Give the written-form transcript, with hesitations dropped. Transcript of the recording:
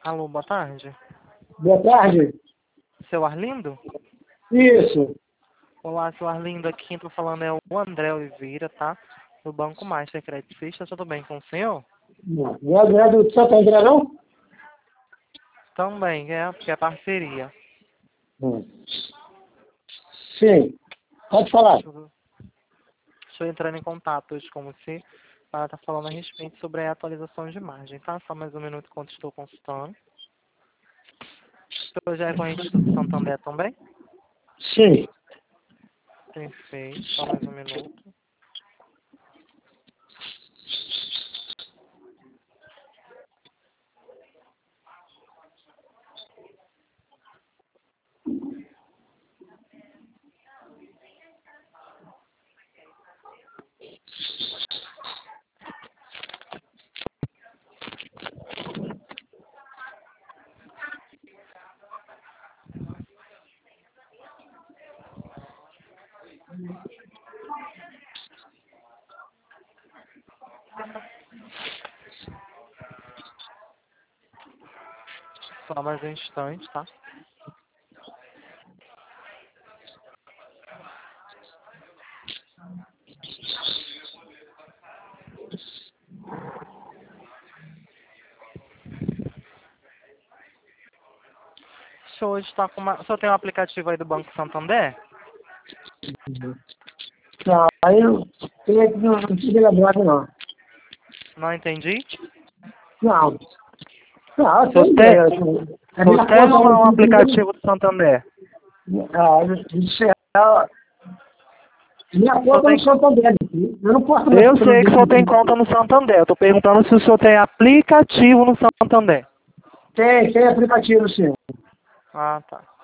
Alô, boa tarde. Boa tarde. Seu Arlindo? Isso. Olá, seu Arlindo. Aqui quem tá falando é o André Oliveira, tá? Do Banco Master Credit Suisse. Tudo bem com o senhor? Não é do Santo André, não? Também, porque é parceria. Sim. Pode falar. Estou entrando em contato hoje com você para estar falando a respeito sobre a atualização de margem, tá? Só mais um minuto enquanto estou consultando. O senhor já é corrente do Santander também? Sim. Perfeito. Só mais um minuto. Só mais um instante, tá? O senhor hoje está com uma... O senhor tem um aplicativo aí do Banco Santander? Não, aí eu não tive lembrado, não. Não entendi. Não. Não, eu O senhor tenho tem, ideia. A o minha senhor tem ou conta não um não tem. aplicativo do Santander? Minha O senhor conta no tem... Santander. Eu não posso mexer Eu pelo sei que o senhor tem dedo. conta no Santander. Eu tô perguntando se o senhor tem aplicativo no Santander. Tem aplicativo, sim. Ah, tá.